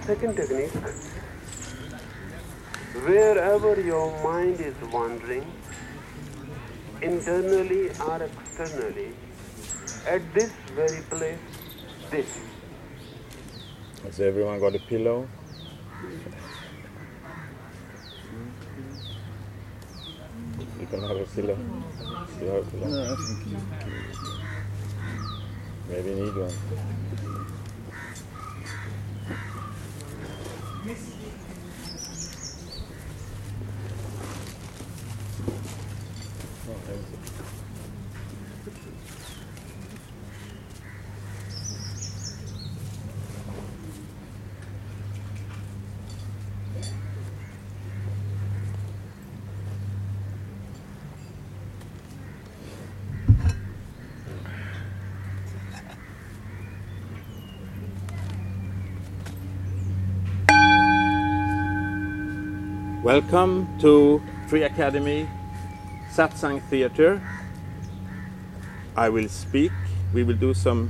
second technique, wherever your mind is wandering, internally or externally, at this very place, this. Has everyone got a pillow? You can have a pillow. You have a pillow? No, I think you Maybe you need one. Oh, empty. Welcome to Free Academy Satsang Theatre. I will speak. We will do some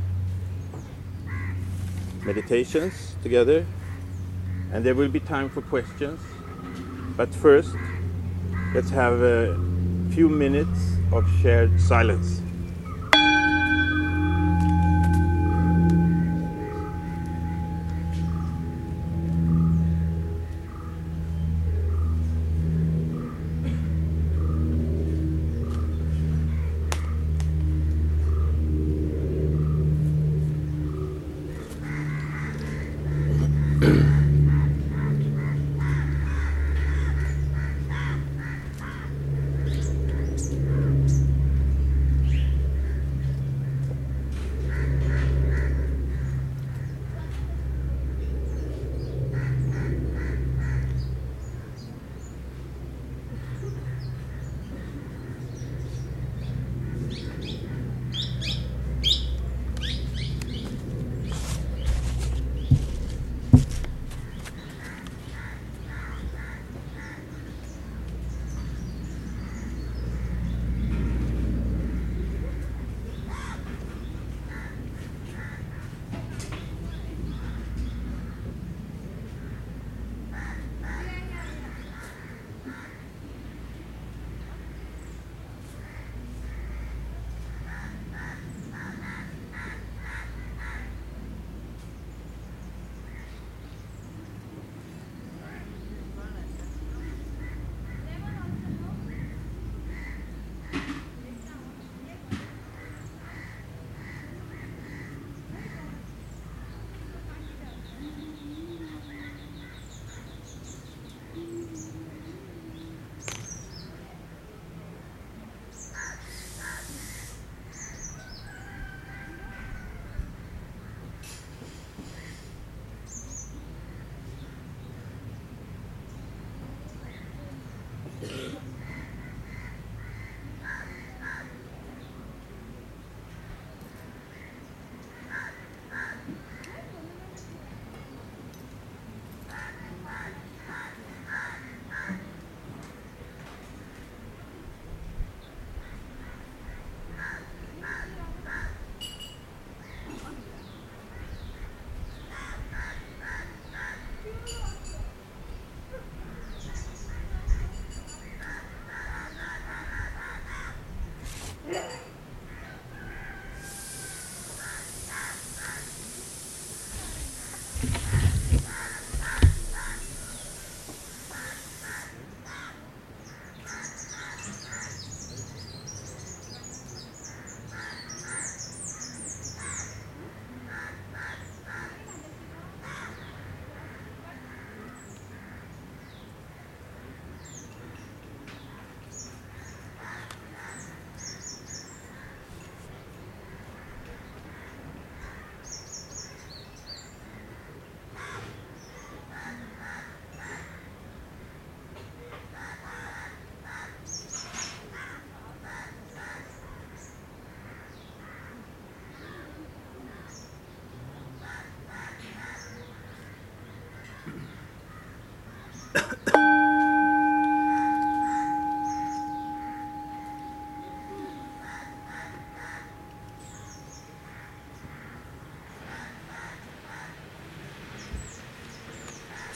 meditations together, and there will be time for questions. But first, let's have a few minutes of shared silence.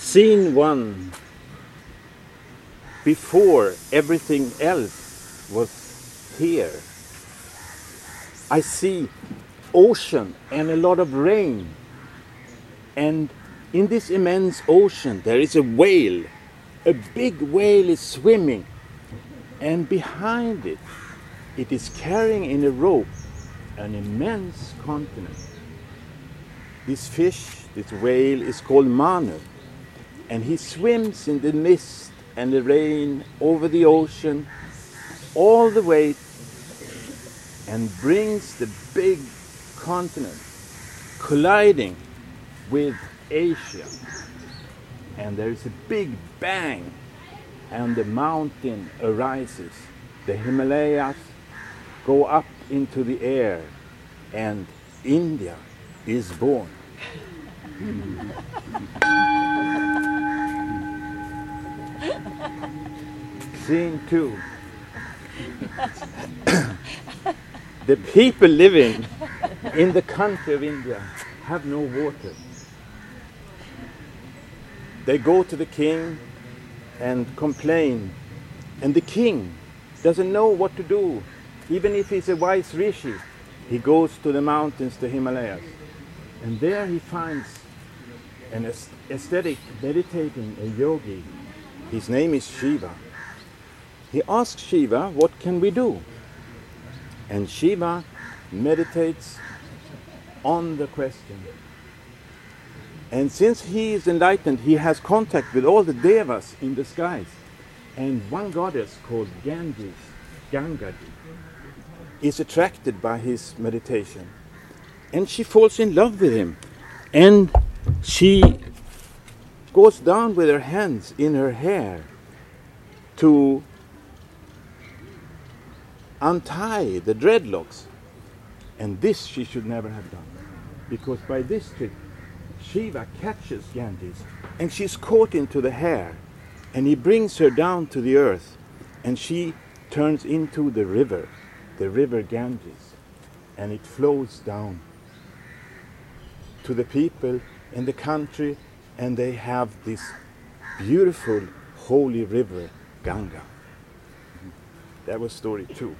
Scene one, before everything else was here. I see ocean and a lot of rain. And in this immense ocean there is a whale. A big whale is swimming. And behind it, it is carrying in a rope an immense continent. This fish, this whale, is called Manu. And he swims in the mist and the rain over the ocean all the way and brings the big continent colliding with Asia. And there is a big bang and the mountain arises. The Himalayas go up into the air and India is born. Scene two. The people living in the country of India have no water. They go to the king and complain, and the king doesn't know what to do. Even if he's a wise rishi, he goes to the mountains, the Himalayas, and there he finds an ascetic meditating, a yogi. His name is Shiva. He asks Shiva, what can we do? And Shiva meditates on the question. And since he is enlightened, he has contact with all the devas in the skies. And one goddess called Ganges, Gangaji, is attracted by his meditation. And she falls in love with him. And she goes down with her hands in her hair to untie the dreadlocks. And this she should never have done. Because by this trick, Shiva catches Ganges and she's caught into the hair. And he brings her down to the earth. And she turns into the river Ganges. And it flows down to the people in the country, and they have this beautiful holy river, Ganga. That was story 2.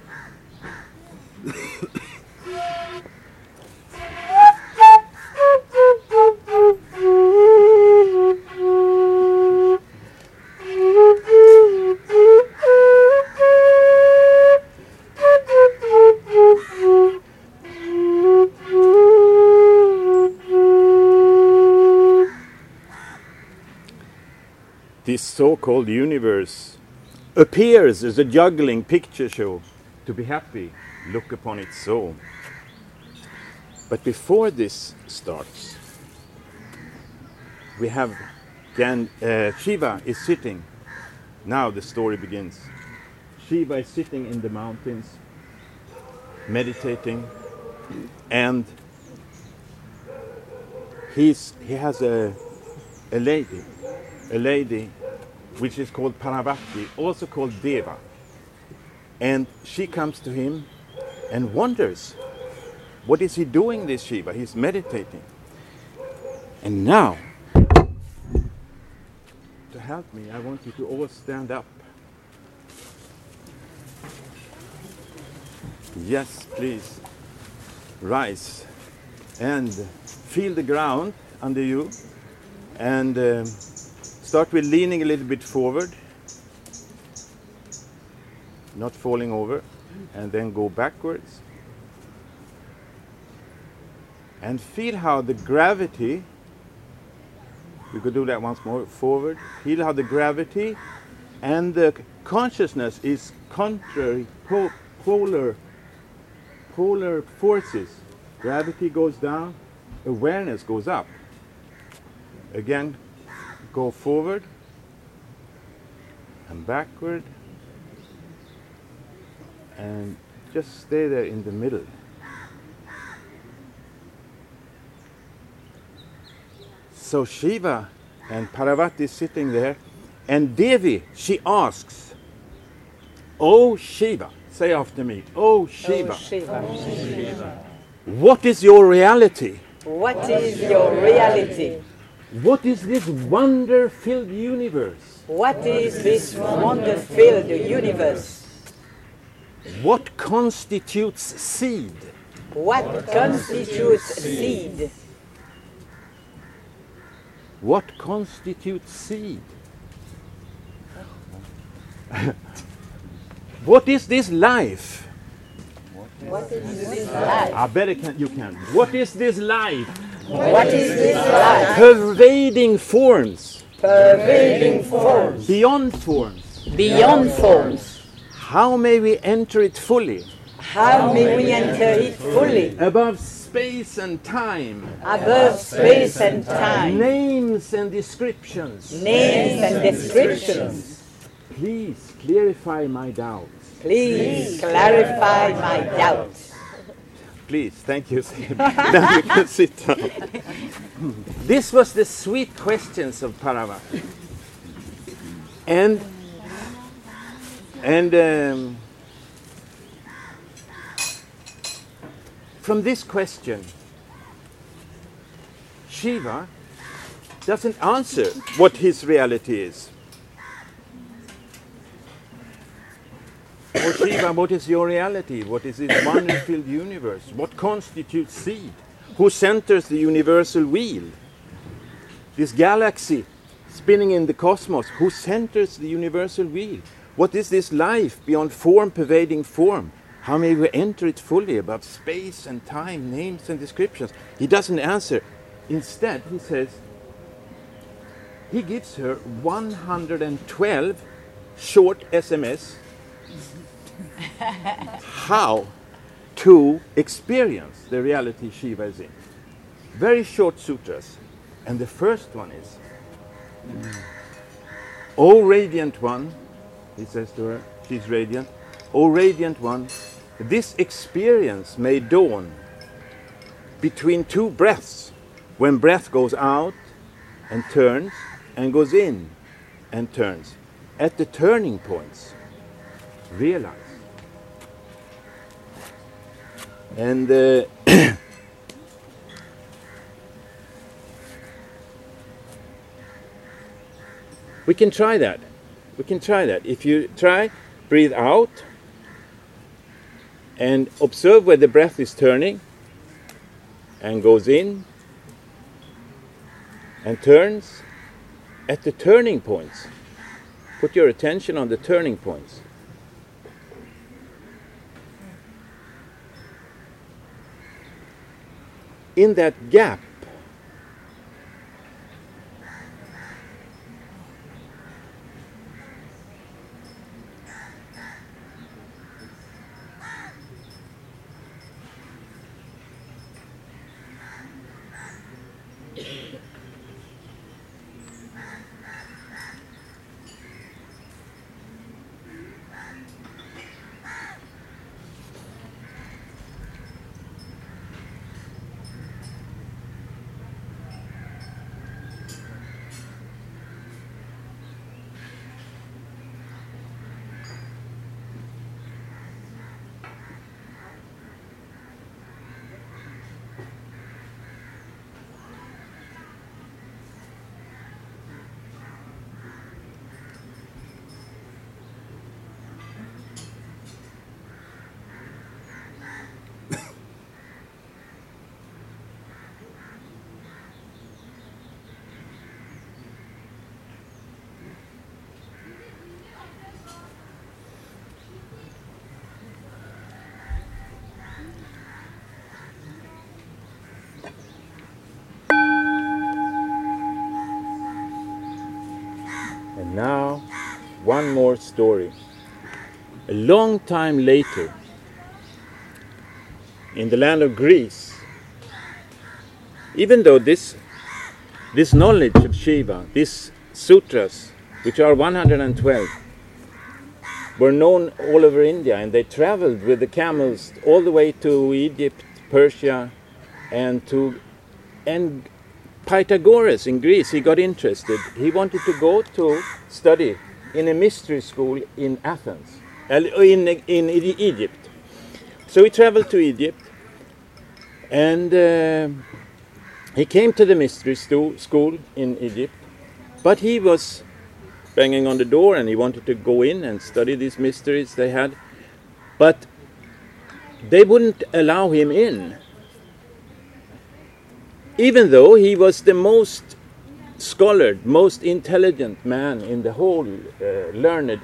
This so-called universe appears as a juggling picture show. To be happy, look upon it so. But before this starts, we have Shiva is sitting. Now the story begins. Shiva is sitting in the mountains, meditating, and he has a lady which is called Parvati, also called Deva. And she comes to him and wonders, what is he doing, this Shiva? He's meditating. And now, to help me, I want you to all stand up. Yes, please. Rise and feel the ground under you, and start with leaning a little bit forward, not falling over, and then go backwards. And feel how the gravity, we could do that once more, forward. Feel how the gravity and the consciousness is contrary, polar forces. Gravity goes down, awareness goes up. Again, go forward and backward, and just stay there in the middle. So Shiva and Parvati is sitting there, and Devi, she asks, "Oh Shiva," say after me, "Oh Shiva, Shiva. What is your reality?" What is your reality? What is this wonder-filled universe? What is this wonder-filled universe? What constitutes seed? What constitutes seed? What constitutes seed? What is this life? What is this life? I bet you can. What is this life? What is this life? Pervading forms. Pervading forms. Beyond forms. Beyond forms. How may we enter it fully? How may we enter it fully? Above space and time. Above space and time. Names and descriptions. Names and descriptions. Please clarify my doubts. Please clarify my doubts. Please, thank you. Now you can sit down. This was the sweet questions of Parvati. And from this question, Shiva doesn't answer what his reality is. Oh Shiva, what is your reality? What is this wonder-filled universe? What constitutes seed? Who centers the universal wheel? This galaxy spinning in the cosmos, who centers the universal wheel? What is this life beyond form, pervading form? How may we enter it fully above space and time, names and descriptions? He doesn't answer. Instead, he says, he gives her 112 short SMS how to experience the reality Shiva is in. Very short sutras. And the first one is, O radiant one, he says to her, she's radiant, O radiant one, this experience may dawn between two breaths, when breath goes out and turns and goes in and turns. At the turning points, realize. And we can try that. We can try that. If you try, breathe out and observe where the breath is turning and goes in and turns. At the turning points, put your attention on the turning points. In that gap, now, one more story. A long time later, in the land of Greece, even though this knowledge of Shiva, these sutras, which are 112, were known all over India, and they traveled with the camels all the way to Egypt, Persia, and Pythagoras in Greece, he got interested. He wanted to go to study in a mystery school in Athens, in Egypt. So he traveled to Egypt, and he came to the mystery school in Egypt, but he was banging on the door and he wanted to go in and study these mysteries they had, but they wouldn't allow him in, even though he was the most scholared, most intelligent man in the whole learned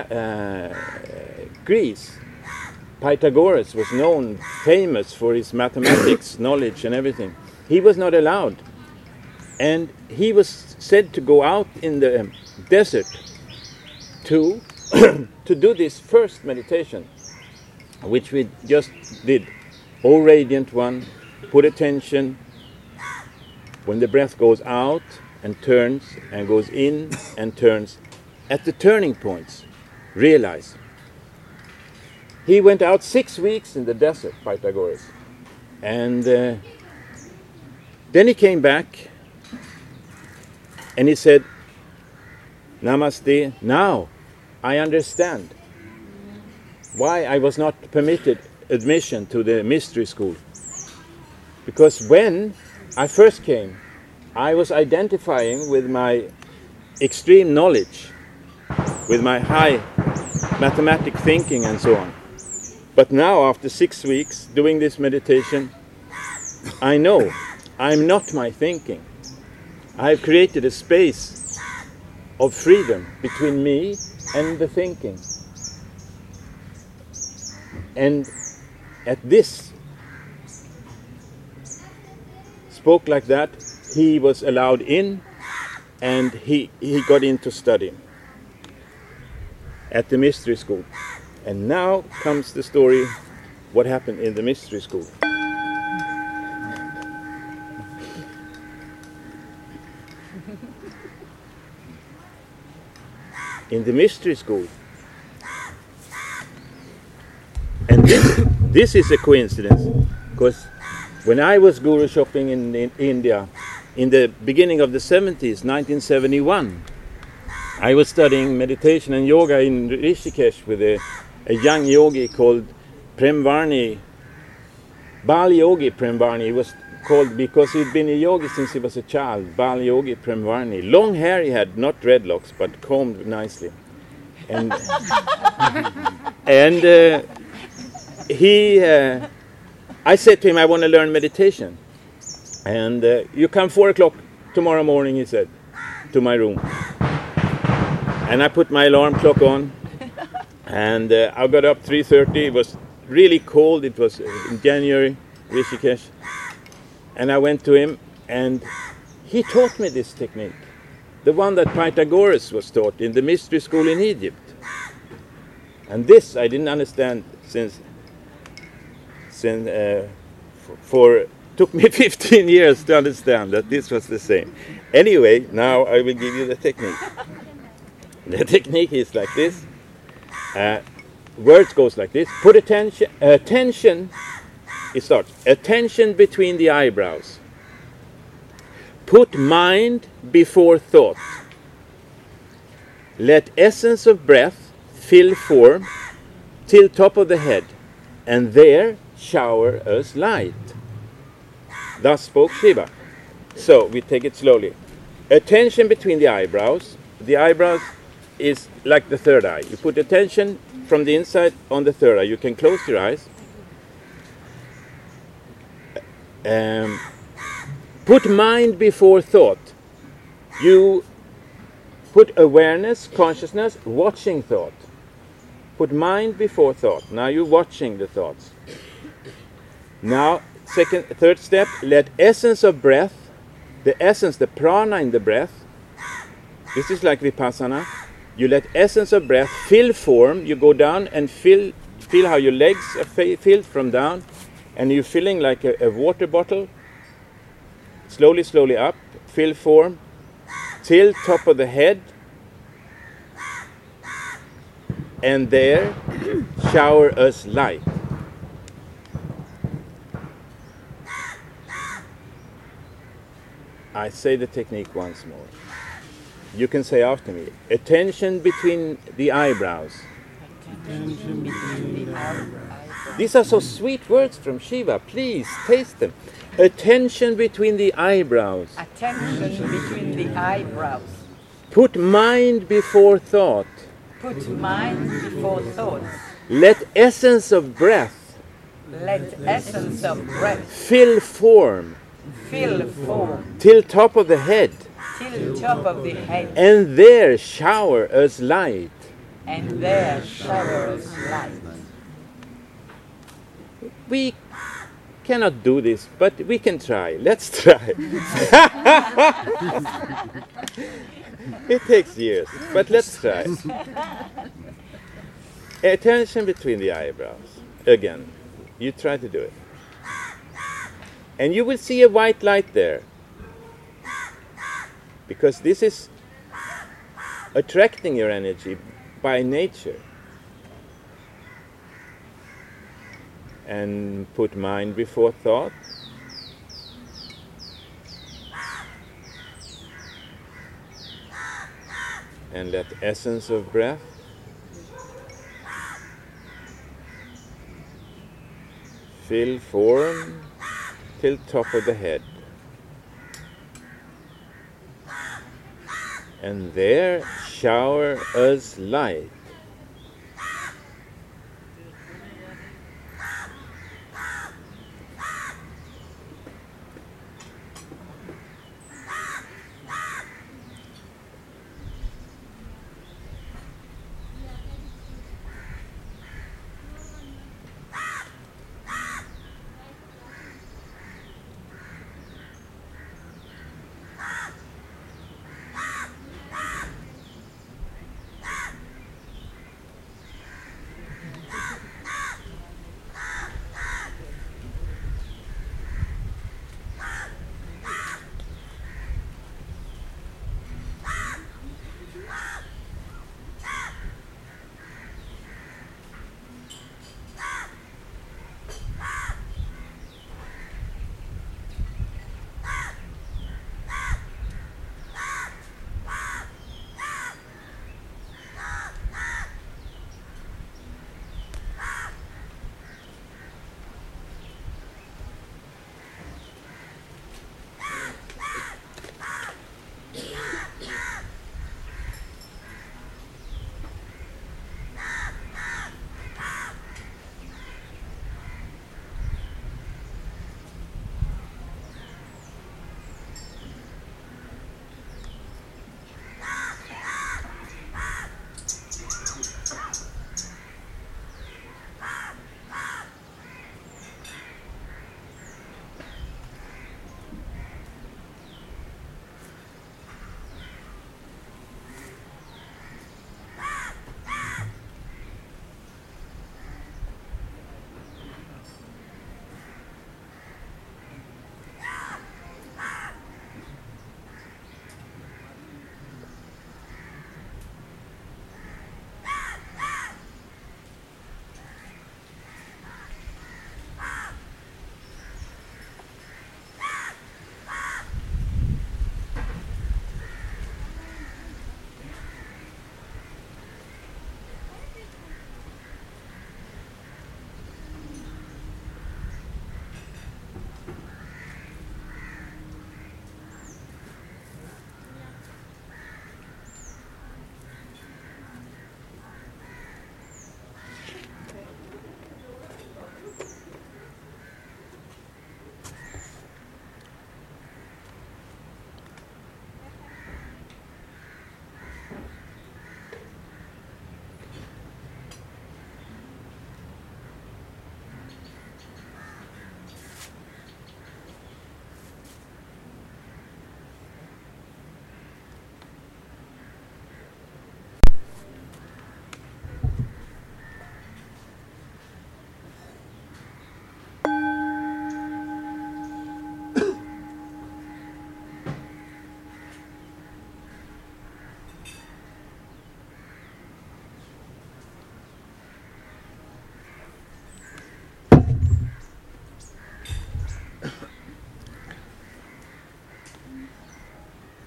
Greece. Pythagoras was known, famous for his mathematics knowledge and everything. He was not allowed, and he was said to go out in the desert to to do this first meditation, which we just did. O radiant one, put attention when the breath goes out and turns and goes in and turns. At the turning points, realize. He went out 6 weeks in the desert, Pythagoras, and then he came back and he said, Namaste, now I understand why I was not permitted admission to the mystery school. Because when I first came, I was identifying with my extreme knowledge, with my high mathematic thinking and so on. But now, after 6 weeks doing this meditation, I know I'm not my thinking. I have created a space of freedom between me and the thinking. And at this, spoke like that, he was allowed in, and he got into study at the mystery school. And now comes the story, what happened in the mystery school. In the mystery school, and this is a coincidence, because when I was guru shopping in India in the beginning of the 70s, 1971, I was studying meditation and yoga in Rishikesh with a young yogi called Premvarni, Bal Yogi Premvarni. He was called because he'd been a yogi since he was a child, Bal Yogi Premvarni. Long hair he had, not dreadlocks, but combed nicely. And I said to him, I want to learn meditation. And you come 4 o'clock tomorrow morning, he said, to my room. And I put my alarm clock on, and I got up 3:30. It was really cold. It was in January, Rishikesh. And I went to him, and he taught me this technique, the one that Pythagoras was taught in the mystery school in Egypt. And this I didn't understand since took me 15 years to understand that this was the same. Anyway, now I will give you the technique. The technique is like this. Words goes like this. Put attention. It starts. Attention between the eyebrows. Put mind before thought. Let essence of breath fill form till top of the head, and there shower us light. Thus spoke Shiva. So we take it slowly. Attention between the eyebrows. The eyebrows is like the third eye. You put attention from the inside on the third eye. You can close your eyes. Put mind before thought. You put awareness, consciousness, watching thought. Put mind before thought. Now you're watching the thoughts. Now, third step, let essence of breath, the essence, the prana in the breath, this is like Vipassana. You let essence of breath fill form. You go down and feel how your legs are filled from down, and you're filling like a water bottle. Slowly, slowly up, fill form, till top of the head, and there shower us light. I say the technique once more. You can say after me. Attention between the eyebrows. Attention between the eyebrows. These are so sweet words from Shiva. Please taste them. Attention between the eyebrows. Attention between the eyebrows. Put mind before thought. Put mind before thought. Let essence of breath Let essence of breath fill form fill form till top of the head, till top of the head, and there shower us light. and there showers light. We cannot do this, but we can try. Let's try. It takes years, but let's try. Attention between the eyebrows. Again, you try to do it. And you will see a white light there. Because this is attracting your energy by nature. And put mind before thought. And let essence of breath fill form till top of the head. And there shower us light.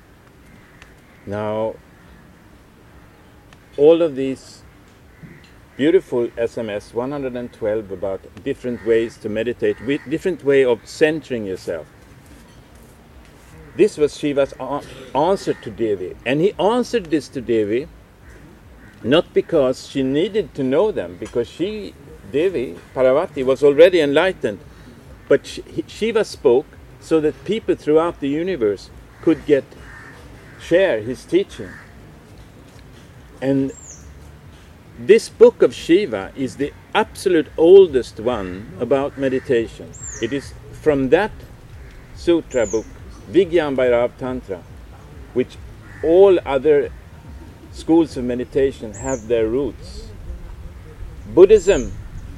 Now, all of these beautiful SMS 112 about different ways to meditate, with different way of centering yourself. This was Shiva's answer to Devi, and he answered this to Devi not because she needed to know them, because she, Devi, Parvati, was already enlightened, but Shiva spoke so that people throughout the universe could share his teaching. And this book of Shiva is the absolute oldest one about meditation. It is from that sutra book, Vigyan Bhairav Tantra, which all other schools of meditation have their roots. Buddhism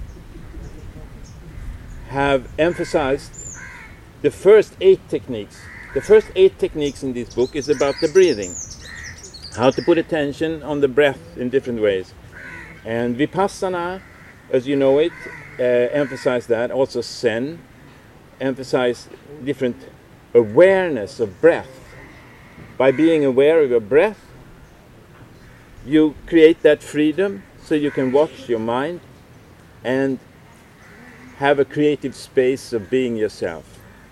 have emphasized the first 8 techniques. The first 8 techniques in this book is about the breathing, how to put attention on the breath in different ways. And Vipassana, as you know it, emphasize that. Also Zen emphasize different awareness of breath. By being aware of your breath, you create that freedom so you can watch your mind and have a creative space of being yourself.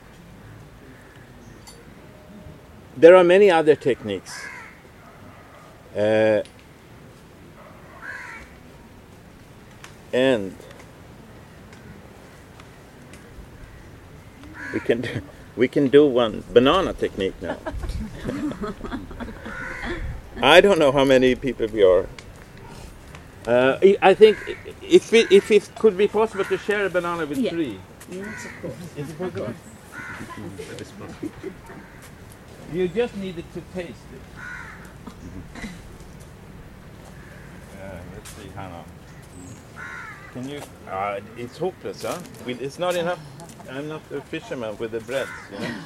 There are many other techniques. And we can do one banana technique now. I don't know how many people we are. I think if it could be possible to share a banana with 3. Yes, of course. Is it possible? You just needed to taste it. Let's see, Hannah. Can you? It's hopeless, huh? It's not enough. I'm not a fisherman with the bread, you know.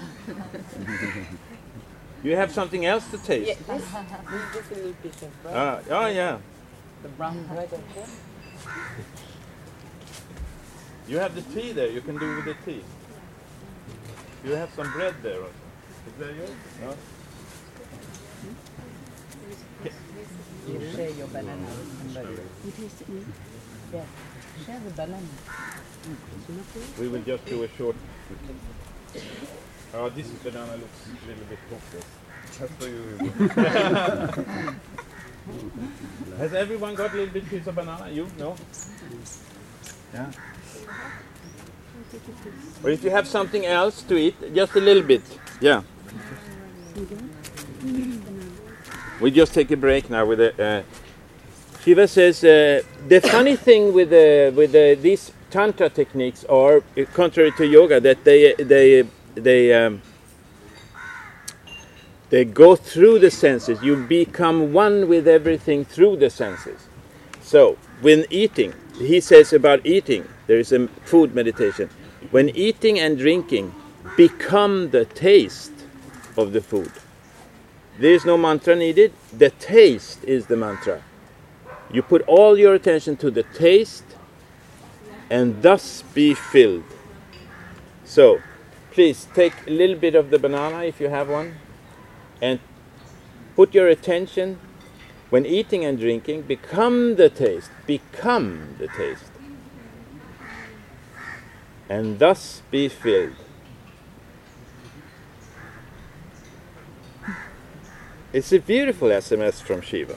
You have something else to taste? Yeah, this is a little piece of bread. Oh yeah. The brown bread, okay? You have the tea there. You can do with the tea. You have some bread there also. Is that yours? No. You share your banana with somebody. You taste it now? Yeah. Share the banana. We will just do a short. Oh, this banana looks a little bit hopeless. Just for you. Has everyone got a little bit piece of banana? You? No? Yeah. Or if you have something else to eat, just a little bit. Yeah. We just take a break now with the. Shiva says the funny thing with these tantra techniques are, contrary to yoga, that they go through the senses. You become one with everything through the senses. So when eating, he says about eating, there is a food meditation. When eating and drinking become the taste of the food. There is no mantra needed. The taste is the mantra. You put all your attention to the taste and thus be filled. So, please take a little bit of the banana if you have one and put your attention when eating and drinking, become the taste, and thus be filled. It's a beautiful SMS from Shiva.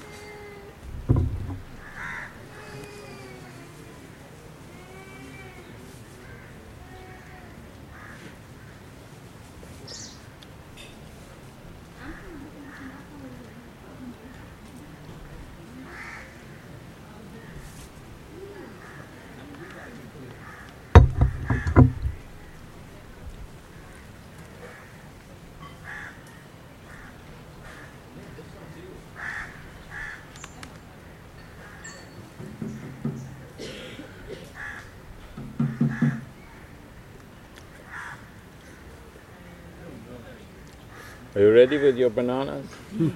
Are you ready with your bananas?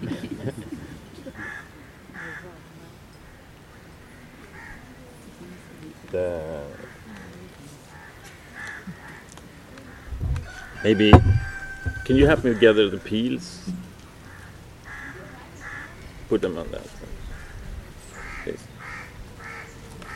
Maybe, can you help me gather the peels? Put them on that. Please.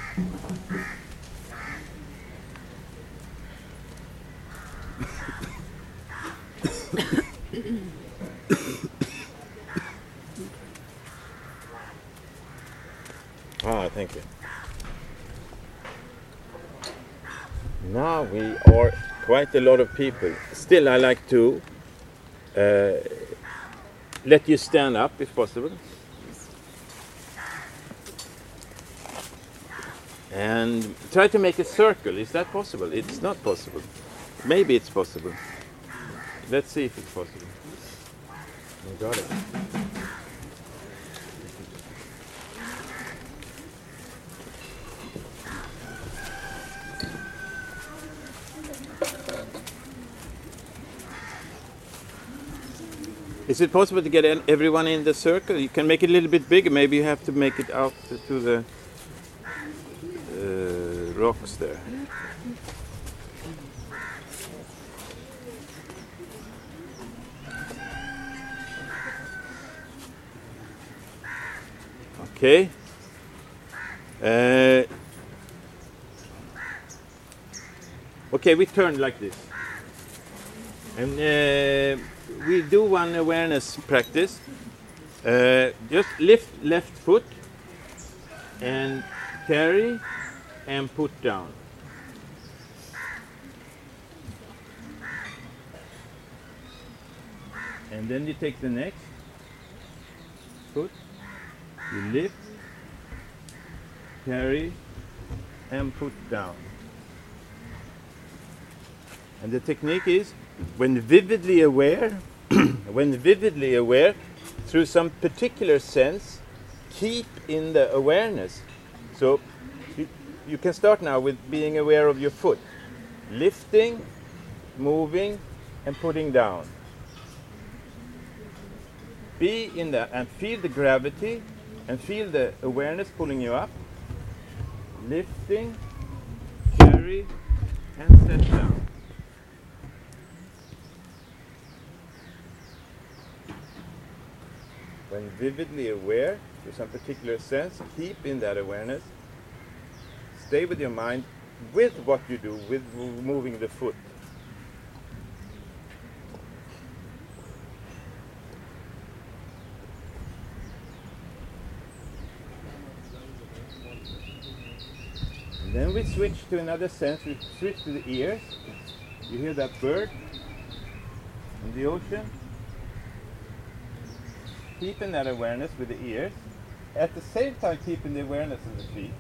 are quite a lot of people. Still, I like to let you stand up if possible. And try to make a circle. Is that possible? It's not possible. Maybe it's possible. Let's see if it's possible. You got it. Is it possible to get everyone in the circle? You can make it a little bit bigger. Maybe you have to make it out to the rocks there. Okay. Okay, we turn like this. And we do one awareness practice. Just lift left foot and carry and put down. And then you take the next foot, you lift, carry and put down. And the technique is when vividly aware, through some particular sense, keep in the awareness. So you can start now with being aware of your foot, lifting, moving, and putting down. Be in that and feel the gravity and feel the awareness pulling you up, lifting, carry, and set down. When vividly aware, to some particular sense, keep in that awareness. Stay with your mind with what you do, with moving the foot. And then we switch to another sense. We switch to the ears. You hear that bird in the ocean? Keeping that awareness with the ears. At the same time, keeping the awareness of the feet.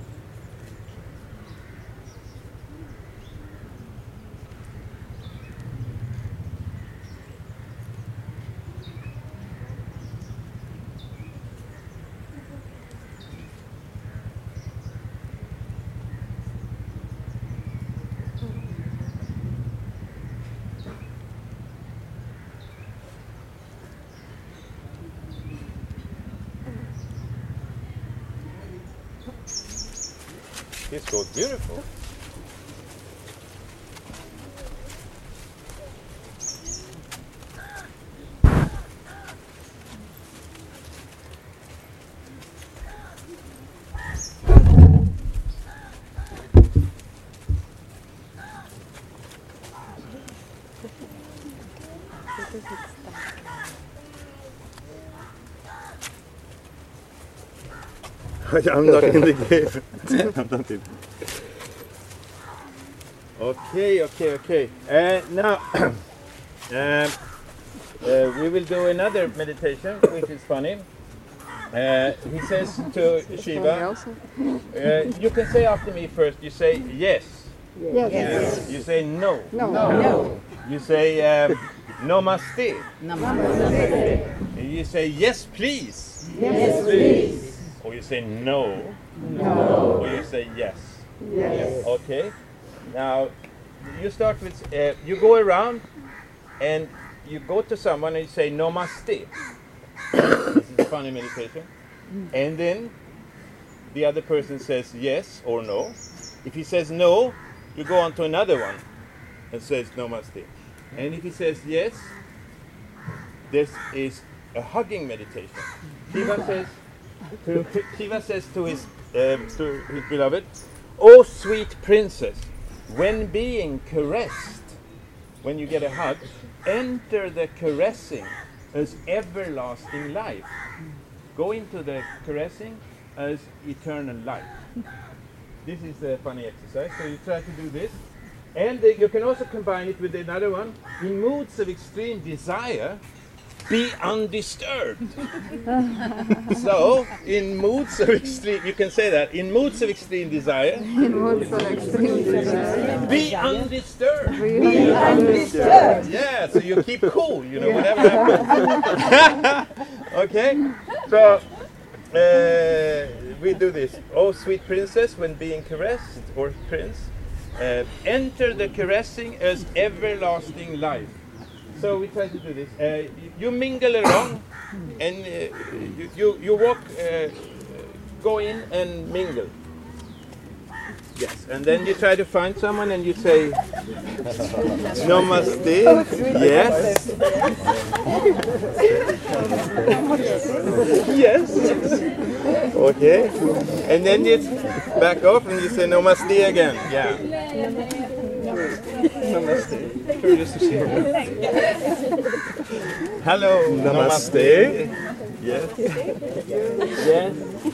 This goes beautiful. I'm not in the game. I'm not in. Okay. Now we will do another meditation, which is funny. He says to Shiva, you can say after me first. You say yes. Yes. You say no. No. You say namaste. Namaste. You say yes, please. Yes, please. Or you say no. No. Or you say yes. Yes. Okay. Now you start with you go around and you go to someone and you say namaste. This is a funny meditation. And then the other person says yes or no. If he says no, you go on to another one and says namaste. And if he says yes, this is a hugging meditation. Shiva says to his beloved, "Oh sweet princess, when being caressed, when you get a hug, enter the caressing as everlasting life. Go into the caressing as eternal life." This is a funny exercise. So you try to do this, And you can also combine it with another one. In moods of extreme desire, be undisturbed. So, in moods of extreme, you can say that. In moods of extreme desire, be undisturbed. Be undisturbed. Yeah, so you keep cool, you know, whatever happens. Okay, so we do this. Oh, sweet princess, when being caressed, or prince, enter the caressing as everlasting life. So we try to do this. You mingle around, and you walk, go in and mingle. Yes, and then you try to find someone and you say, Namaste. Yes. Yes. Okay. And then you back off and you say Namaste again. Yeah. Namaste. Curious to see you. Hello. Namaste. Yes. Yes.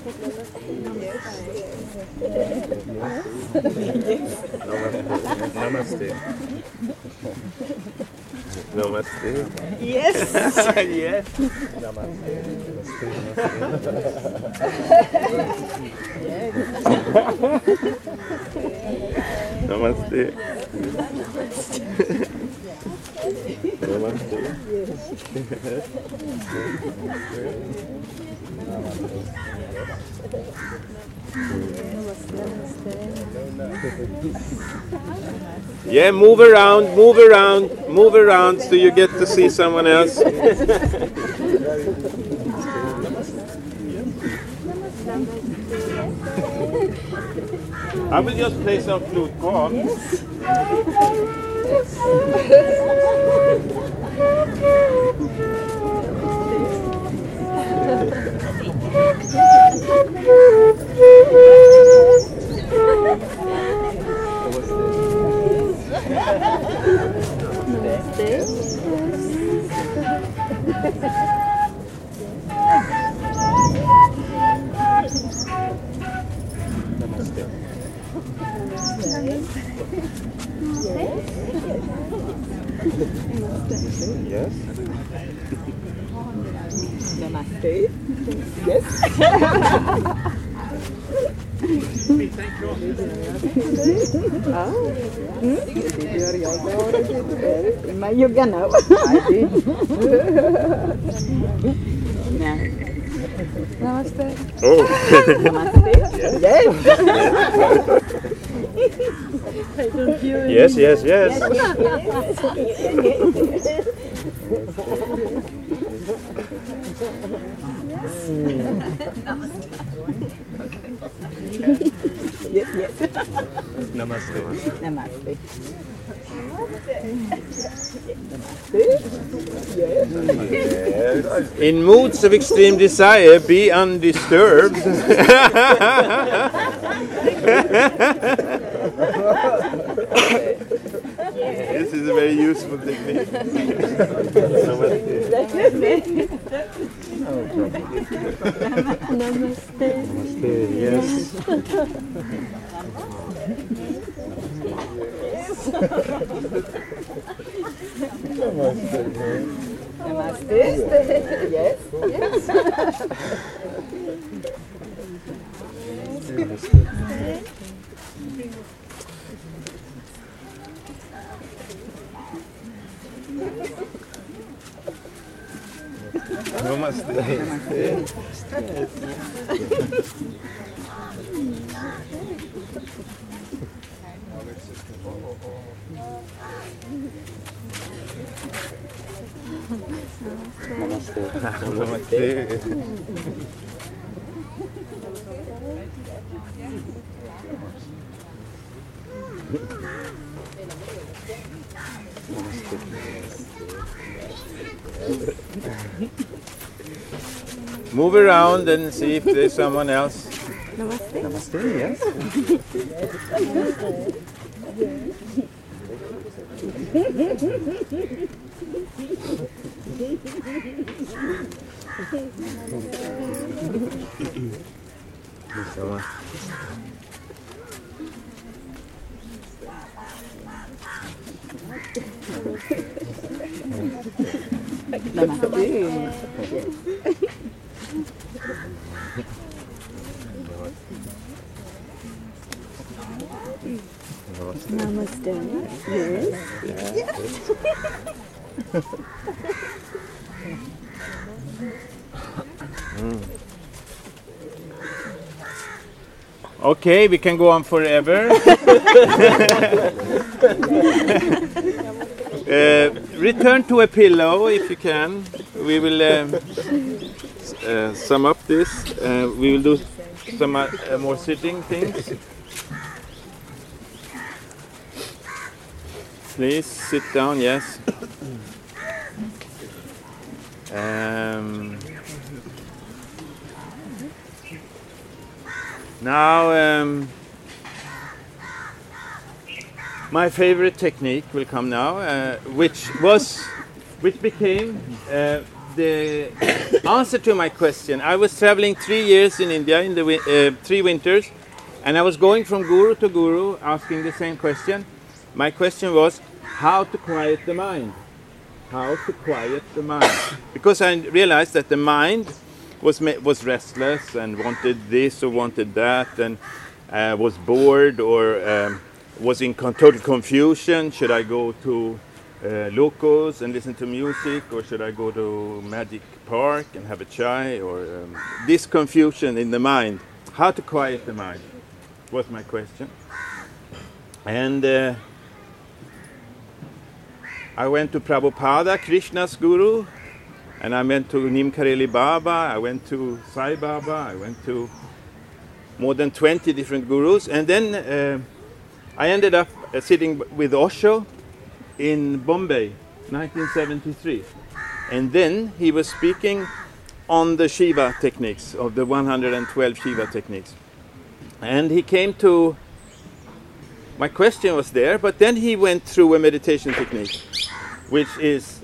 Namaste. Namaste. Yes. Yes. Namaste. Namaste. Namaste. Yeah, move around so you get to see someone else. I will just play some flute. Go on. Yes. Namaste. Yes. Men you gonna. Namaste. Oh. Namaste. Yes. Yes, yes, yes. Yes, yes. Namaste. Namaste. Yes. In moods of extreme desire, be undisturbed. This is a very useful technique. Namaste. Namaste, yes. Namaste. Yes. Namaste. Namaste. Move around and see if there's someone else. Namaste. Namaste, yes. Namaste. Yes. Okay, we can go on forever. Return to a pillow if you can. We will sum up this. We will do some more sitting things. Please sit down, yes. Now, my favorite technique will come now, which became the answer to my question. I was traveling 3 years in India in the 3 winters, and I was going from guru to guru asking the same question. My question was how to quiet the mind. How to quiet the mind. Because I realized that the mind was restless and wanted this or wanted that, and was bored or was in total confusion. Should I go to Locos and listen to music, or should I go to Magic Park and have a chai? Or this confusion in the mind. How to quiet the mind was my question. And I went to Prabhupada, Krishna's guru, and I went to Nim Kareli Baba, I went to Sai Baba, I went to more than 20 different gurus, and then I ended up sitting with Osho in Bombay, 1973. And then he was speaking on the Shiva techniques, of the 112 Shiva techniques. And he came to, my question was there, but then he went through a meditation technique, which is,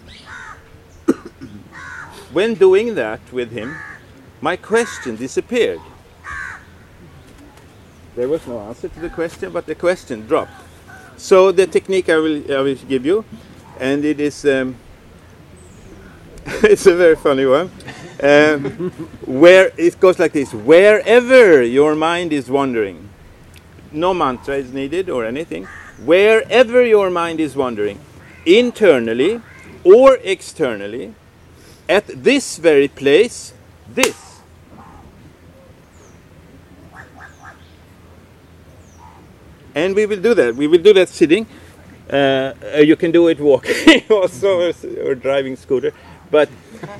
when doing that with him, my question disappeared. There was no answer to the question, but the question dropped. So the technique I will give you, and it is it's a very funny one. Where it goes like this: wherever your mind is wandering, no mantra is needed or anything. Wherever your mind is wandering, internally or externally, at this very place, this. And we will do that. We will do that sitting. You can do it walking also, or driving scooter. But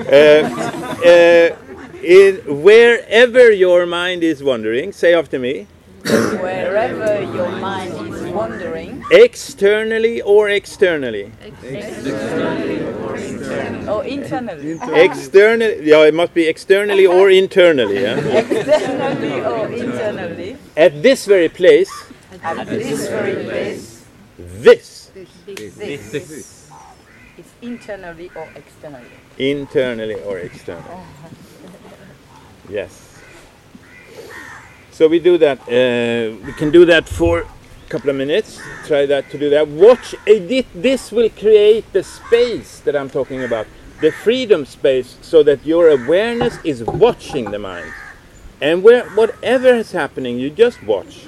wherever your mind is wandering, say after me. Wherever your mind is wandering, externally or externally. Or internally. Externally, yeah, it must be externally or internally. Yeah? Externally or internally. At this very place. At this very place. This. This. It's internally or externally. Internally or externally. Yes. So we do that. We can do that for a couple of minutes. Try that to do that. Watch. This will create the space that I'm talking about. The freedom space, so that your awareness is watching the mind. And whatever is happening, you just watch.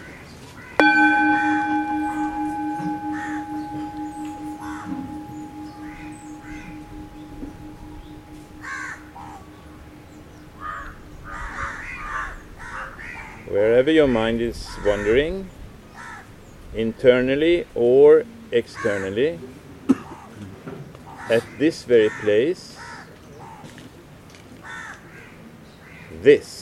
Wherever your mind is wandering, internally or externally, at this very place, this.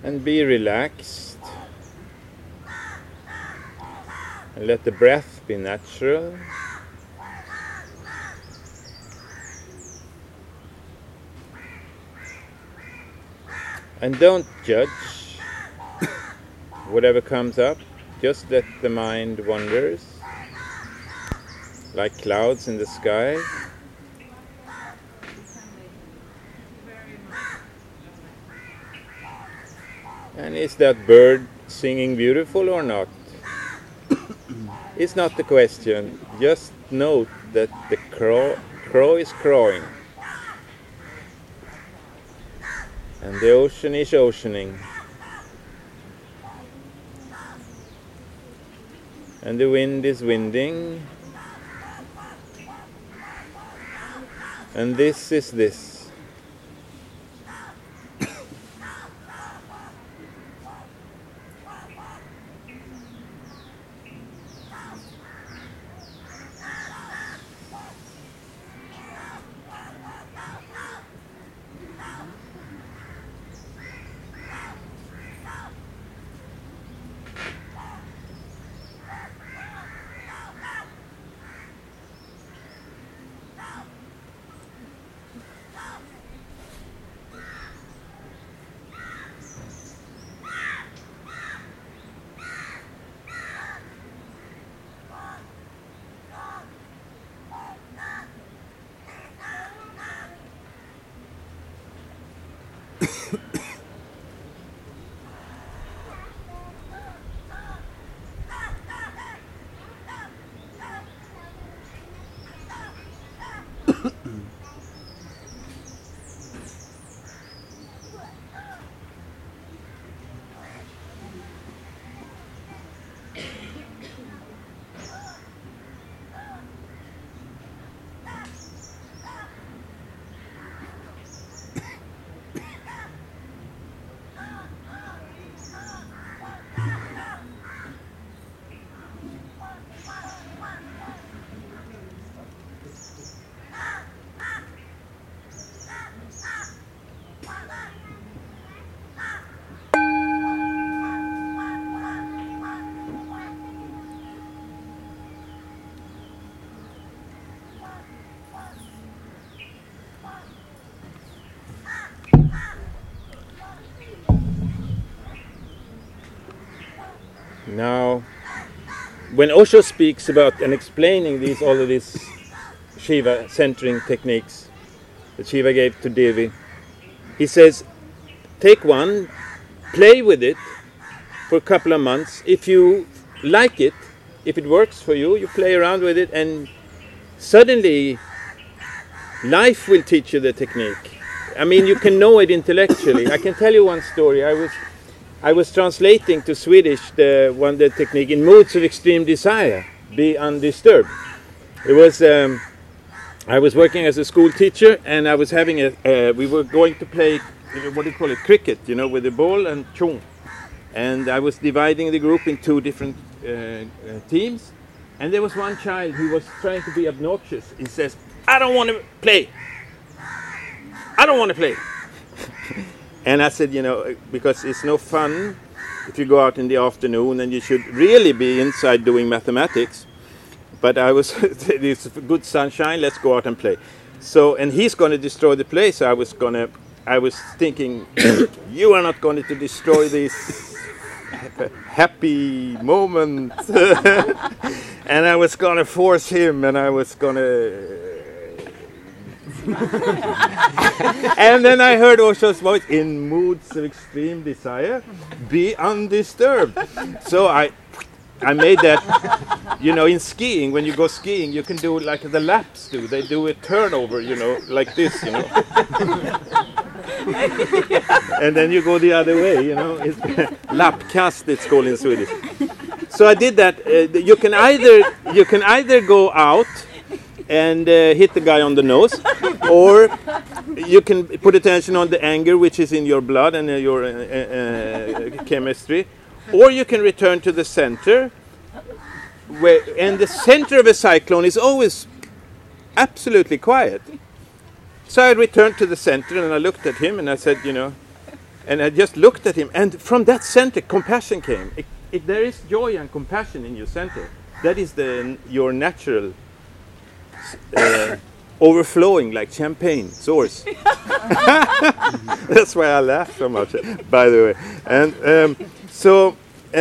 And be relaxed. And let the breath be natural. And don't judge whatever comes up. Just let the mind wanders like clouds in the sky. And is that bird singing beautiful or not? It's not the question. Just note that the crow is crowing. And the ocean is oceaning. And the wind is winding. And this is this. Now, when Osho speaks about and explaining all of these Shiva centering techniques that Shiva gave to Devi, he says, take one, play with it for a couple of months. If you like it, if it works for you, you play around with it, and suddenly life will teach you the technique. I mean, you can know it intellectually. I can tell you one story. I was translating to Swedish the technique in moods of extreme desire, be undisturbed. It was I was working as a school teacher, and I was having we were going to play what do you call it, cricket, with the ball and chung. And I was dividing the group in two different teams, and there was one child who was trying to be obnoxious. He says, "I don't want to play. I don't want to play." And I said, because it's no fun if you go out in the afternoon, and you should really be inside doing mathematics. But it's good sunshine, let's go out and play. So, and he's going to destroy the place. I was thinking, you are not going to destroy this happy moment. And I was going to force him, and I was going to... And then I heard Osho's voice, in moods of extreme desire, be undisturbed. So I made that, in skiing, when you go skiing, you can do like the laps do. They do a turnover, like this, And then you go the other way, It's lappkast, it's called in Swedish. So I did that. You can either go out and hit the guy on the nose, or you can put attention on the anger which is in your blood and your chemistry, or you can return to the center, and the center of a cyclone is always absolutely quiet. So I returned to the center, and I looked at him and I said, And I just looked at him, and from that center, compassion came. If there is joy and compassion in your center, that is your natural overflowing like champagne source. That's why I laugh so much, by the way. And so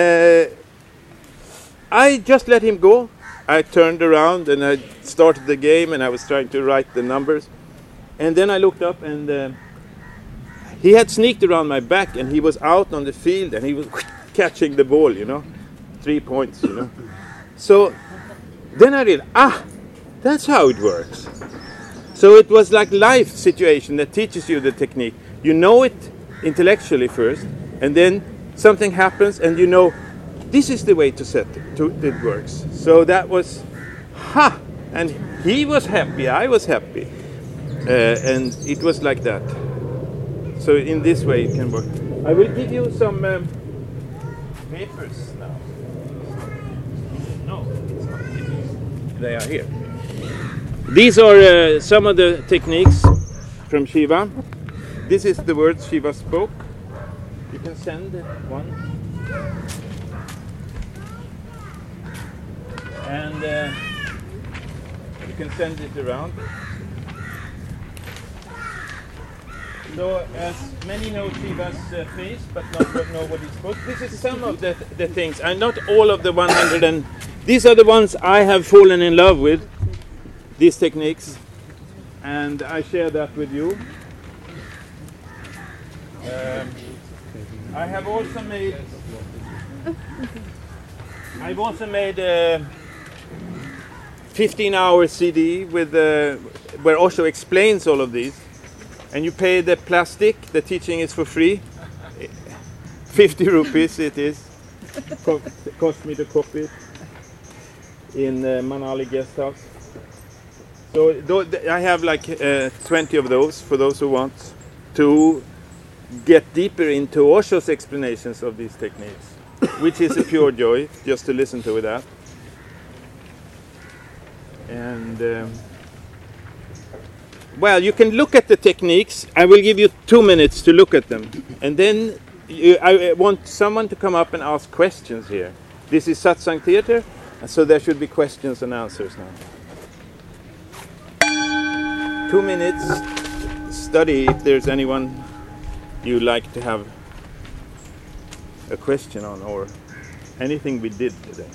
I just let him go. I turned around and I started the game, and I was trying to write the numbers. And then I looked up, and he had sneaked around my back, and he was out on the field, and he was catching the ball, 3 points, So then I realized, that's how it works. So it was like life situation that teaches you the technique. You know it intellectually first, and then something happens, and you know, this is the way to set it, it works. So that was, and he was happy, I was happy. And it was like that. So in this way it can work. I will give you some papers now. No, it's not papers. They are here. These are some of the techniques from Shiva. This is the words Shiva spoke. You can send one. And you can send it around. So, as many know Shiva's face, but not know what he spoke. This is some of the things, and not all of the 100. And these are the ones I have fallen in love with, these techniques, and I share that with you. I've also made a 15-hour CD with where Osho explains all of these. And you pay the plastic, the teaching is for free. 50 rupees it is. Cost me to copy it in Manali guest house. So I have like 20 of those for those who want to get deeper into Osho's explanations of these techniques, which is a pure joy just to listen to that. And well, you can look at the techniques. I will give you 2 minutes to look at them. And then I want someone to come up and ask questions here. This is Satsang Theatre, so there should be questions and answers now. 2 minutes, study if there's anyone you like to have a question on, or anything we did today.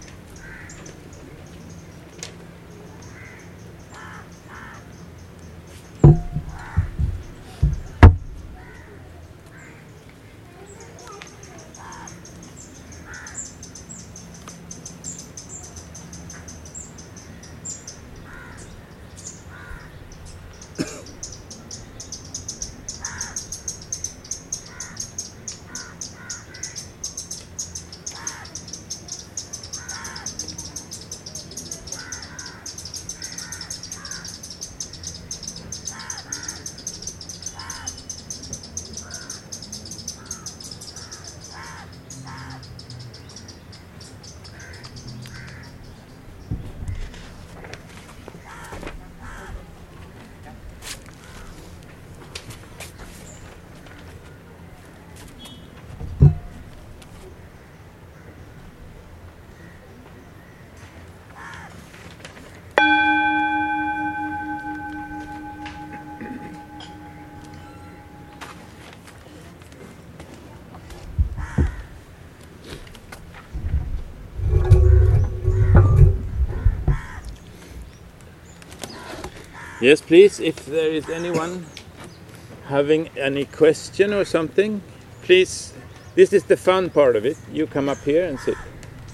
Yes, please, if there is anyone having any question or something, please, this is the fun part of it. You come up here and sit.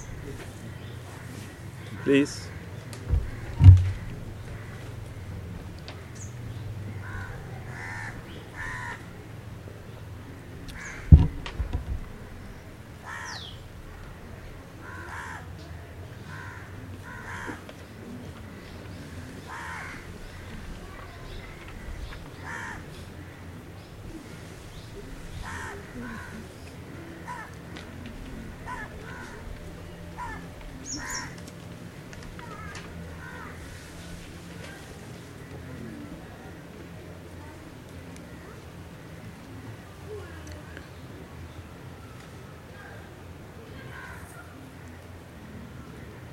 Please.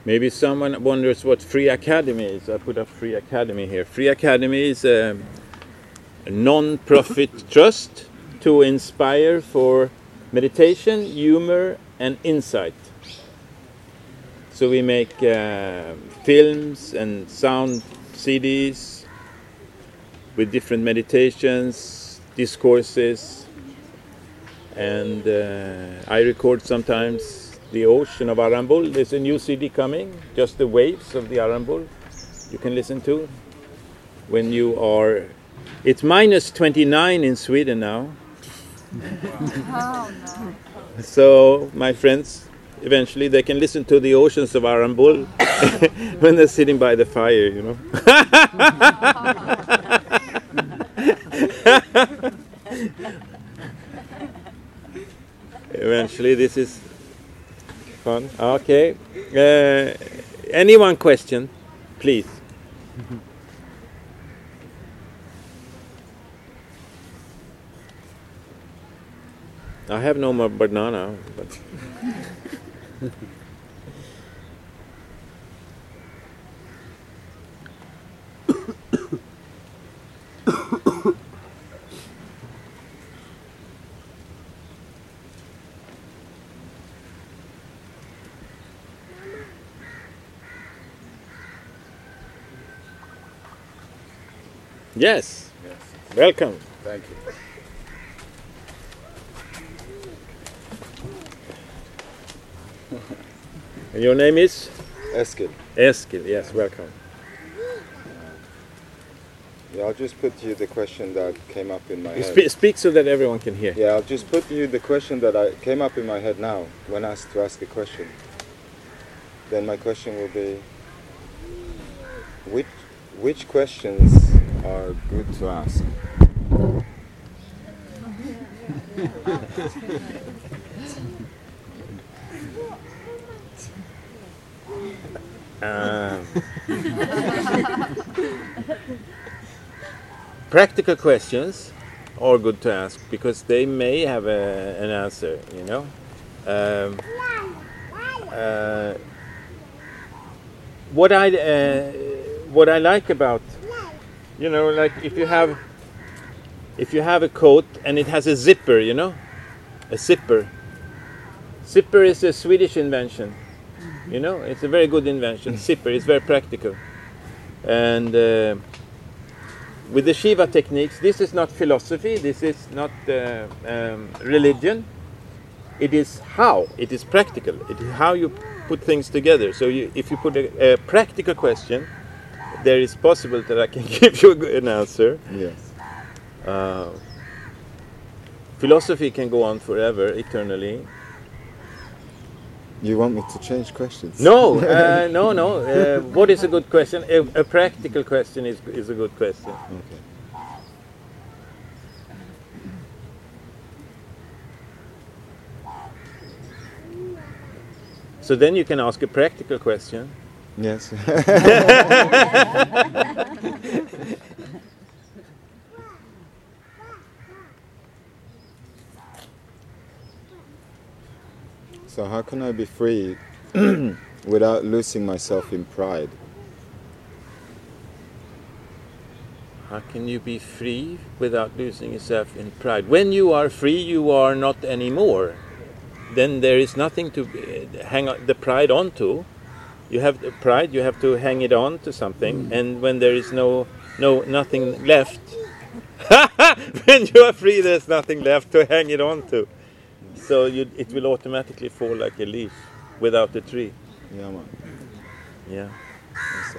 Maybe someone wonders what Free Academy is. I put up Free Academy here. Free Academy is a non-profit trust to inspire for meditation, humor, and insight. So we make films and sound CDs with different meditations, discourses, and I record sometimes the ocean of Arambol. There's a new CD coming, just the waves of the Arambol you can listen to when you are... It's minus 29 in Sweden now. So my friends, eventually they can listen to the oceans of Arambol when they're sitting by the fire, you know. Eventually this is fun. Okay. Anyone question, please? I have no more banana, but yes. Welcome. Thank you. And your name is? Eskil. Eskil, yes, welcome. Yeah, I'll just put you the question that came up in my head. Speak so that everyone can hear. Yeah, I'll just put you the question that came up in my head now when asked to ask a question. Then my question will be, which questions are good to ask? Practical questions are good to ask because they may have an answer, you know. What I like about, you know, like if you have a coat and it has a zipper, you know, a zipper. Zipper is a Swedish invention. You know, it's a very good invention. Zipper is very practical. And with the Shiva techniques, this is not philosophy, this is not religion. It is how, it is practical. It is how you put things together. So if you put a practical question, there is possible that I can give you an answer. Yes. Philosophy can go on forever, eternally. You want me to change questions? No, no. What is a good question? A practical question is a good question. Okay. So then you can ask a practical question. Yes. So how can I be free without losing myself in pride? How can you be free without losing yourself in pride? When you are free, you are not anymore. Then there is nothing to hang the pride onto. You have the pride, you have to hang it on to something, and when there is nothing left, when you are free, there's nothing left to hang it on to. So it will automatically fall like a leaf without a tree. Yeah, man. Yeah. That's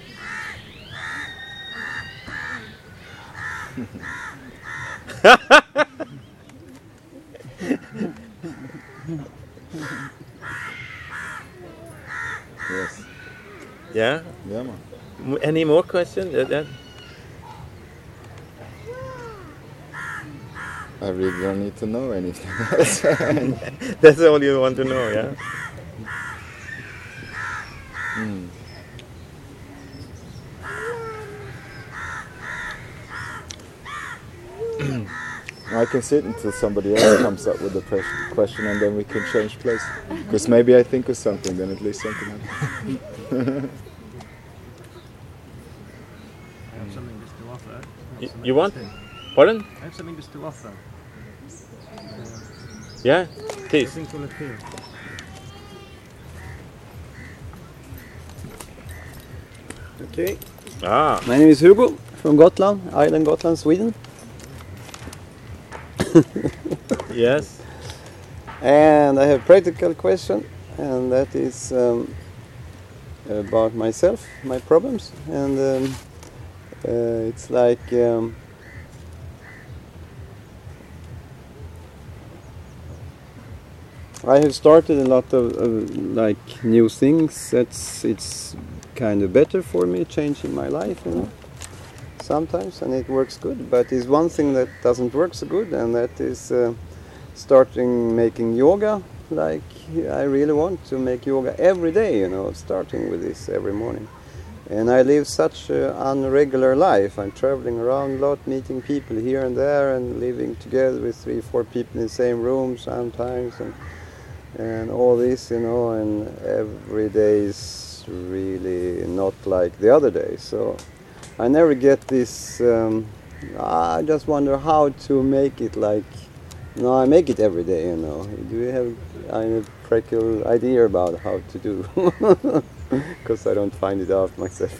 Yes. Yeah? Yeah, man. Any more questions? I really don't need to know anything else. That's all you want to know, yeah? I can sit until somebody else comes up with the question, and then we can change place. Because maybe I think of something, then at least something happens. I have something just to offer. You want? Pardon? I have something just to offer. Yeah, I please. think will appeal. Okay. Ah, My name is Hugo from Gotland, island Gotland, Sweden. yes. And I have a practical question, and that is about myself, my problems. And it's like I have started a lot of like new things. It's kind of better for me, changing my life, you know. Sometimes, and it works good. But there's one thing that doesn't work so good, and that is starting making yoga. Like I really want to make yoga every day, you know, starting with this every morning. And I live such an unregular life. I'm traveling around a lot, meeting people here and there, and living together with 3-4 people in the same room sometimes, and all this, you know. And every day is really not like the other day. So I never get this. I just wonder how to make it like. No, I make it every day, you know. Do you have a practical idea about how to do? Because I don't find it out myself.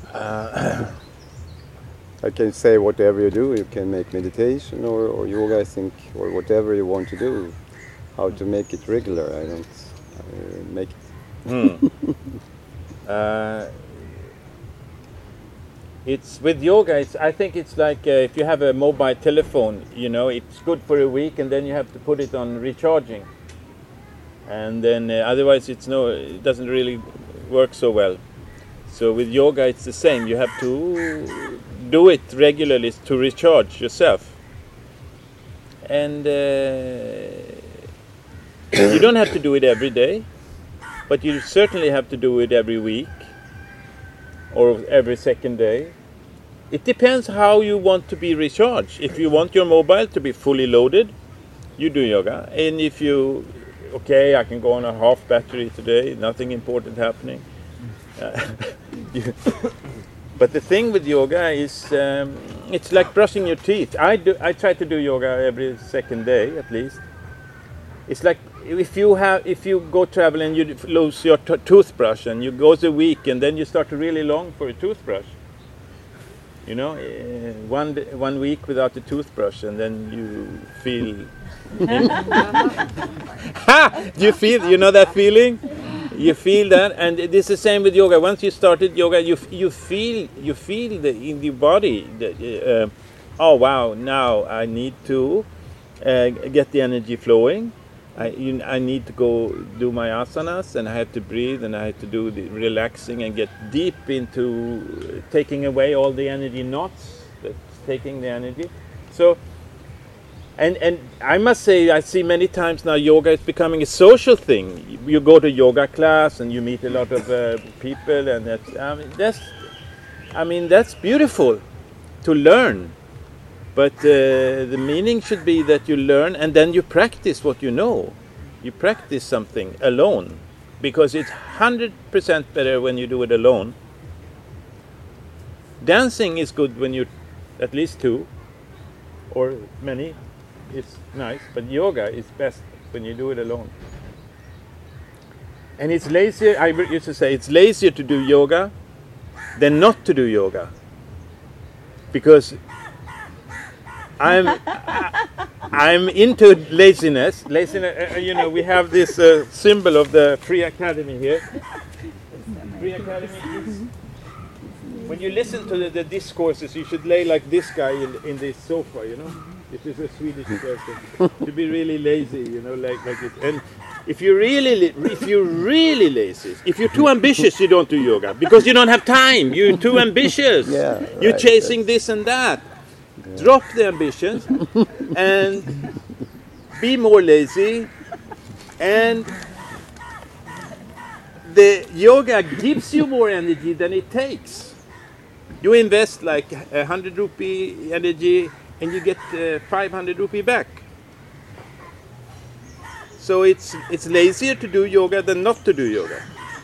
I can say whatever you do. You can make meditation or yoga, I think, or whatever you want to do. How to make it regular, I don't make it. It's with yoga. I think it's like if you have a mobile telephone, you know, it's good for a week, and then you have to put it on recharging, and then otherwise it doesn't really work so well. So with yoga, it's the same. You have to do it regularly to recharge yourself, and you don't have to do it every day, but you certainly have to do it every week or every second day. It depends how you want to be recharged. If you want your mobile to be fully loaded, you do yoga. And if you, okay, I can go on a half battery today, nothing important happening. But the thing with yoga is, it's like brushing your teeth. I try to do yoga every second day at least. It's like if you go travel and you lose your toothbrush, and you go a week, and then you start to really long for a toothbrush. You know, 1 week without a toothbrush, and then you feel. Do you feel? You know that feeling? You feel that, and it is the same with yoga. Once you started yoga, you feel in the body. Oh wow! Now I need to get the energy flowing. I need to go do my asanas, and I have to breathe, and I have to do the relaxing and get deep into taking away all the energy knots that's taking the energy. So, and I must say, I see many times now yoga is becoming a social thing. You go to yoga class and you meet a lot of people, and that's beautiful to learn. But the meaning should be that you learn and then you practice what you know. You practice something alone, because it's 100% better when you do it alone. Dancing is good when you're at least 2 or many. It's nice, but yoga is best when you do it alone. And it's lazier, I used to say, it's lazier to do yoga than not to do yoga. Because I'm into laziness. You know, we have this symbol of the Free Academy here. Free Academy is, when you listen to the discourses, you should lay like this guy in this sofa, you know. This is a Swedish person. To be really lazy, you know, like it. And if you're really lazy, if you're too ambitious, you don't do yoga, because you don't have time. You're too ambitious. Yeah, you're right, chasing this and that. Drop the ambitions and be more lazy, and the yoga gives you more energy than it takes. You invest like 100 rupee energy and you get 500 rupee back. So it's lazier to do yoga than not to do yoga.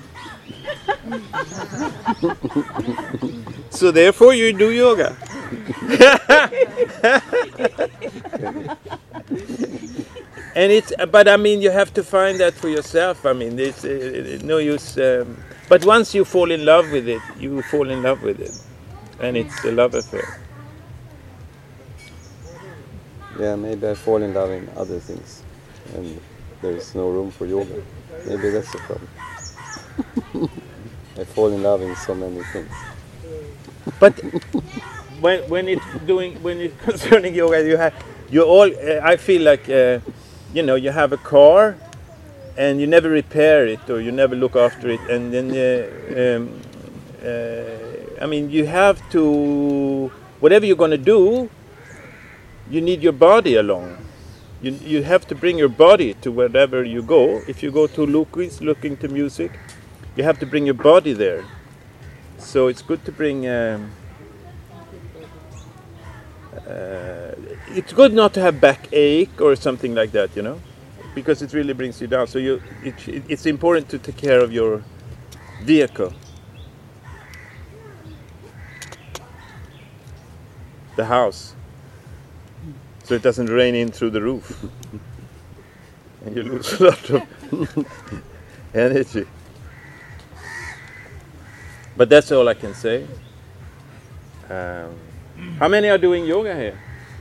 So therefore you do yoga. But I mean, you have to find that for yourself. I mean, it's no use. But once you fall in love with it, you fall in love with it, and it's a love affair. Yeah, maybe I fall in love in other things, and there is no room for yoga. Maybe that's the problem. I fall in love in so many things. But when it's concerning yoga, I feel like you have a car, and you never repair it or you never look after it, and then I mean, you have to, whatever you're going to do, you need your body along. You have to bring your body to wherever you go. If you go to Lukis looking to music, you have to bring your body there. So it's good to bring. It's good not to have backache or something like that, because it really brings you down. So it's important to take care of your vehicle, the house, so it doesn't rain in through the roof, and you lose a lot of energy. But that's all I can say. How many are doing yoga here?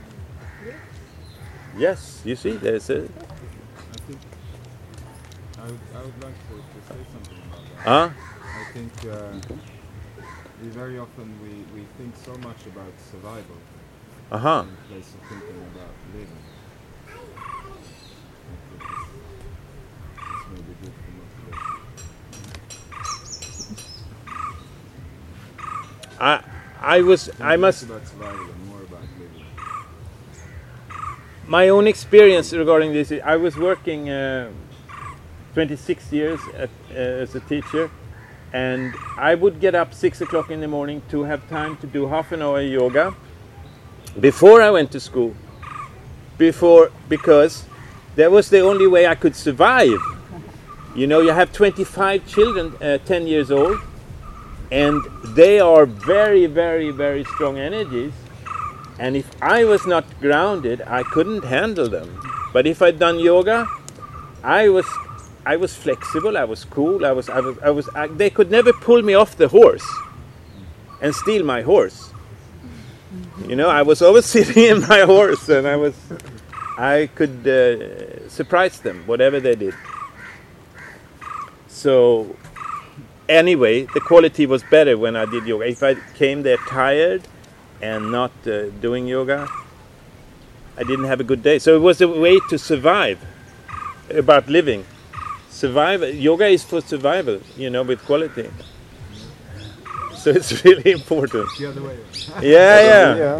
Yes, you see, there's a. I think I would like to say something about that. Huh? I think very often we think so much about survival in place of thinking about living. This may be good for motivation. I must. About survival and more about living. My own experience regarding this, I was working 26 years as a teacher, and I would get up 6 o'clock in the morning to have time to do half an hour yoga before I went to school. Because that was the only way I could survive. You have 25 children 10 years old, and they are very, very, very strong energies. And if I was not grounded, I couldn't handle them. But if I'd done yoga, I was flexible. I was cool. They could never pull me off the horse and steal my horse. I was always sitting in my horse, and I could surprise them, whatever they did. So anyway, the quality was better when I did yoga. If I came there tired and not doing yoga, I didn't have a good day. So it was a way to survive, about living. Yoga is for survival, with quality. So it's really important. The other way. Yeah.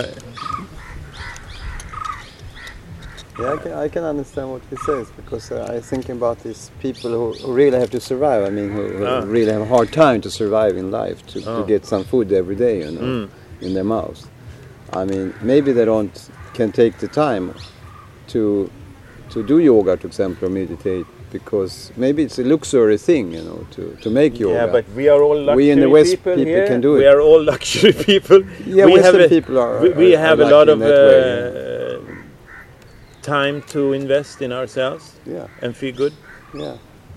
Yeah, I can understand what he says, because I think about these people who really have to survive. I mean, who really have a hard time to survive in life, to get some food every day, in their mouths. I mean, maybe they can take the time to do yoga, for example, or meditate, because maybe it's a luxury thing, to make yoga. Yeah, but we are all luxury we in the West people here. Can do it. We are all luxury people. Yeah, Western people are. We have a lot of way, time to invest in ourselves. Yeah. And feel good. Yeah.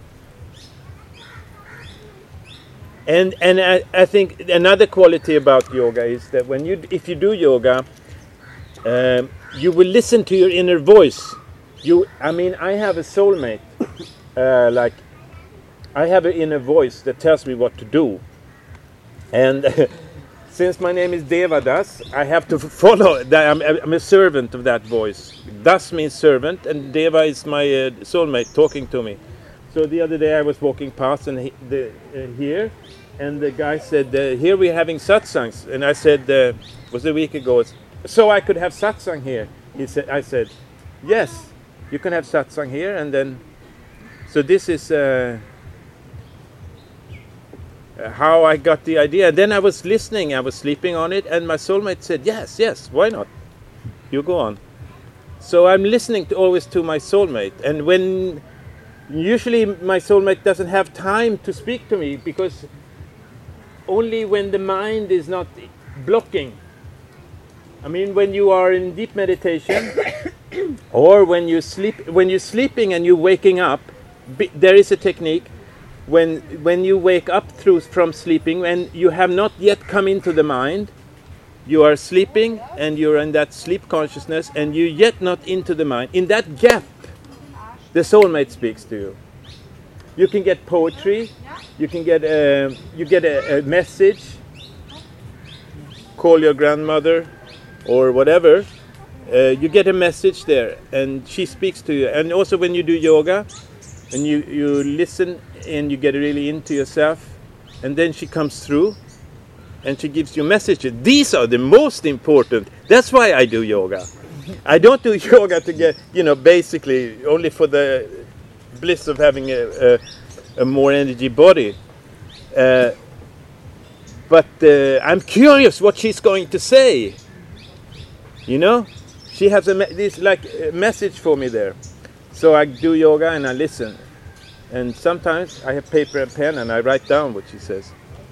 And I think another quality about yoga is that if you do yoga, you will listen to your inner voice. I have a soulmate. I have an inner voice that tells me what to do. And since my name is Devadas, I have to follow that. I'm a servant of that voice. Das means servant, and Deva is my soulmate talking to me. So the other day I was walking past here, and the guy said, here we're having satsangs. And I said, was a week ago, so I could have satsang here. I said, yes, you can have satsang here. And then, so this is how I got the idea. And then I was listening, I was sleeping on it, and my soulmate said, yes, why not? You go on. So I'm listening always to my soulmate, and when usually my soulmate doesn't have time to speak to me, because only when the mind is not blocking. I mean, when you are in deep meditation, or when you're sleeping and you're waking up, there is a technique. When you wake up from sleeping and you have not yet come into the mind, you are sleeping and you're in that sleep consciousness and you're yet not into the mind. In that gap, the soulmate speaks to you. You can get poetry, you get a message, call your grandmother or whatever. You get a message there and she speaks to you. And also when you do yoga and you listen and you get really into yourself, and then she comes through and she gives you messages. These are the most important. That's why I do yoga. I don't do yoga to get, basically only for the bliss of having a more energy body. But I'm curious what she's going to say. She has this like a message for me there. So I do yoga and I listen. And sometimes I have paper and pen and I write down what she says.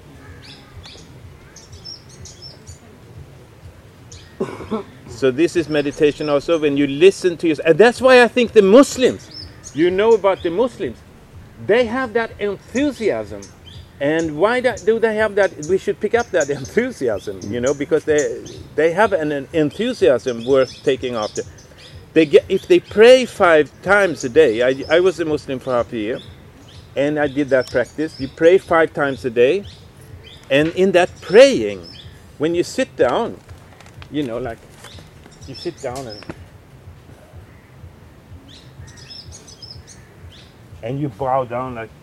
So this is meditation also, when you listen to yourself. And that's why I think the Muslims, about the Muslims, they have that enthusiasm. And why do they have that? We should pick up that enthusiasm, because they have an enthusiasm worth taking after. If they pray 5 times a day, I was a Muslim for half a year, and I did that practice. You pray 5 times a day, and in that praying, when you sit down, like you sit down and you bow down like.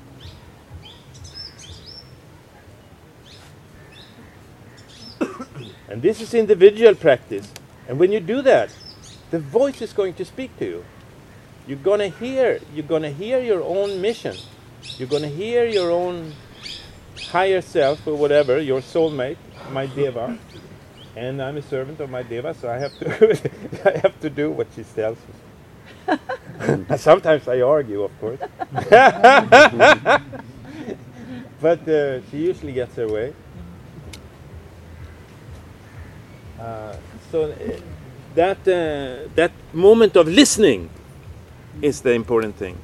And this is individual practice. And when you do that, the voice is going to speak to you. You're gonna hear your own mission. You're gonna hear your own higher self or whatever, your soulmate, my deva. And I'm a servant of my deva, so I have to do what she tells me. Sometimes I argue, of course. But she usually gets her way. So that moment of listening is the important thing.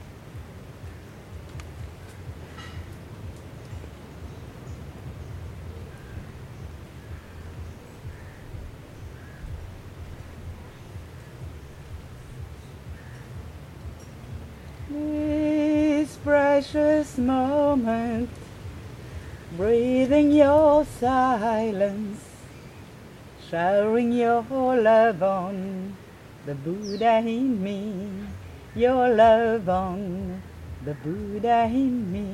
This precious moment, breathing your silence, showering your love on the Buddha in me, your love on the Buddha in me.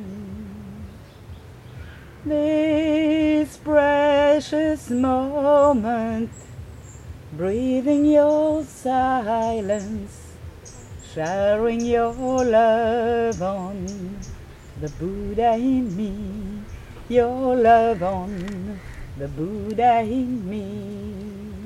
This precious moment, breathing your silence, showering your love on the Buddha in me, your love on the Buddha in me.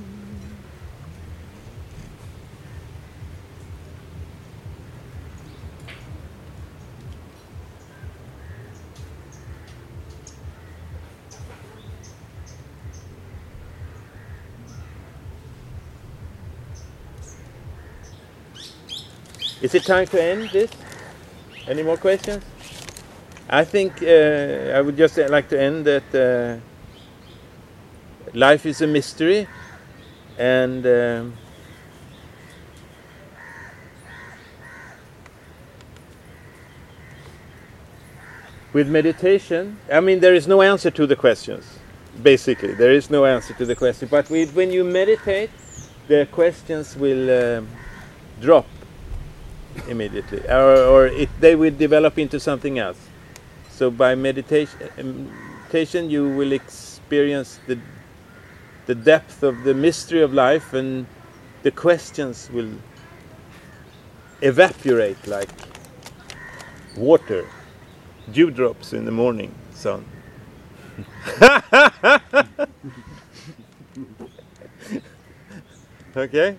Is it time to end this? Any more questions? I think I would just like to end that life is a mystery, and with meditation, I mean, there is no answer to the questions. Basically, there is no answer to the question. But when you meditate, the questions will drop immediately, or they will develop into something else. So by meditation, you will experience the depth of the mystery of life, and the questions will evaporate like water, dewdrops in the morning sun. Okay.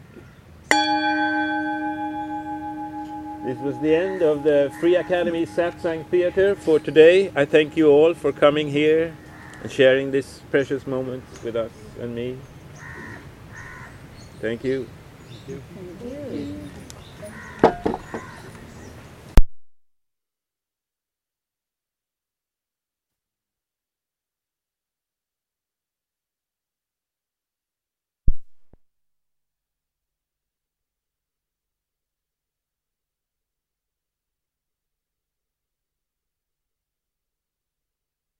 This was the end of the Free Academy Satsang Theatre for today. I thank you all for coming here and sharing this precious moment with us and me. Thank you. Thank you.